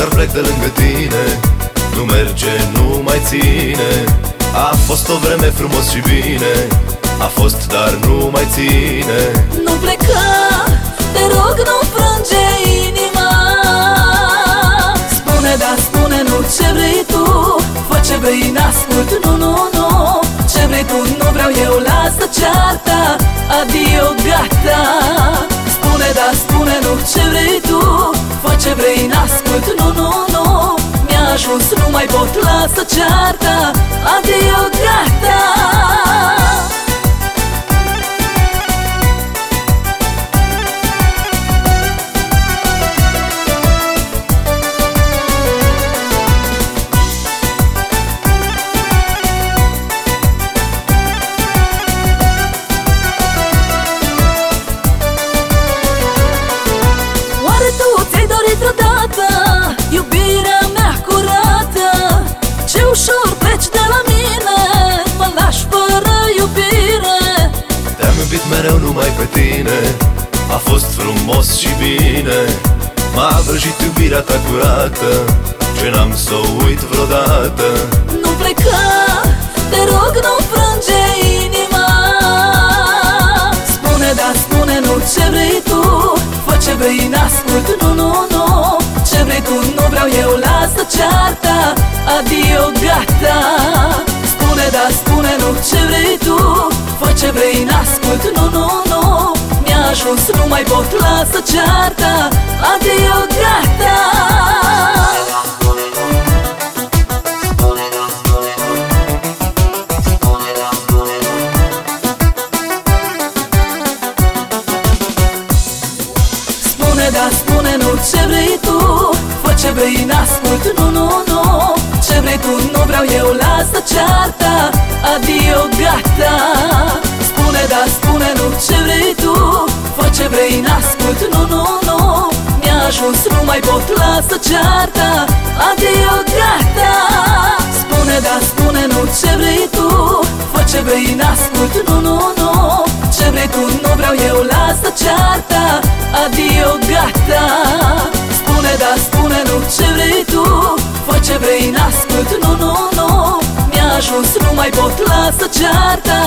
dar plec de lângă tine. Nu merge, nu mai ține. A fost o vreme frumos și bine. A fost, dar nu mai ține. Nu pleca, te rog, nu frânge inima. Spune da, spune nu, ce vrei tu. Fă ce vrei, n-ascult, nu, nu, nu. Ce vrei tu, nu vreau eu, lasă cearta. Adio, gata. Spune da, spune nu, ce vrei tu. Fă ce vrei, n-ascult, nu, nu, nu. Mi-a ajuns, nu mai pot, lasă cearta. Adio, gata. Iubirea mea curată, ce ușor pleci de la mine. Mă lași fără iubire. Te-am iubit mereu numai pe tine. A fost frumos și bine. M-a vrăjit iubirea ta curată, ce n-am să o uit vreodată. Nu pleca, te rog, nu frânge inima. Spune da, spune nu, ce vrei tu. Fă ce vrei, n-ascult, nu, nu, nu. Ce vrei tu, nu vreau eu, lasă cearta. Adio, gata. Spune da, spune nu, ce vrei tu. Fă ce vrei, n-ascult, nu, nu, nu. Mi-a ajuns, nu mai pot, lasă cearta. Adio, gata. Spune da, spune nu, ce vrei tu. Fă ce vrei, n-ascult, nu, nu, nu. Ce vrei tu, nu vreau eu, lasă cearta. Adio, gata. Spune da, spune nu, ce vrei tu. Fă ce vrei, n-ascult, nu, nu, nu. Mi-a ajuns, nu mai pot, lasă cearta. Adio, gata. Spune da, spune nu, ce vrei tu. Fă ce vrei, n-ascult, nu, nu, nu. Ce vrei tu, nu vreau eu, lasă cearta. Adio, gata. Spune da, spune nu, ce vrei tu. Fă ce vrei, n-ascult, nu, nu, nu. Mi-a ajuns, nu mai pot, lasă cearta.